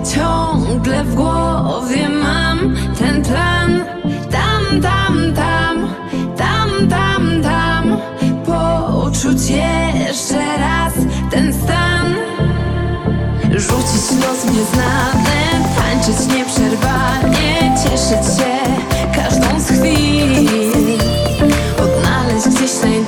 Ciągle w głowie mam ten plan. Tam, tam, tam, tam, tam, tam. Poczuć jeszcze raz ten stan. Rzucić los w nieznane, tańczyć nieprzerwanie, cieszyć się każdą z chwil, odnaleźć gdzieś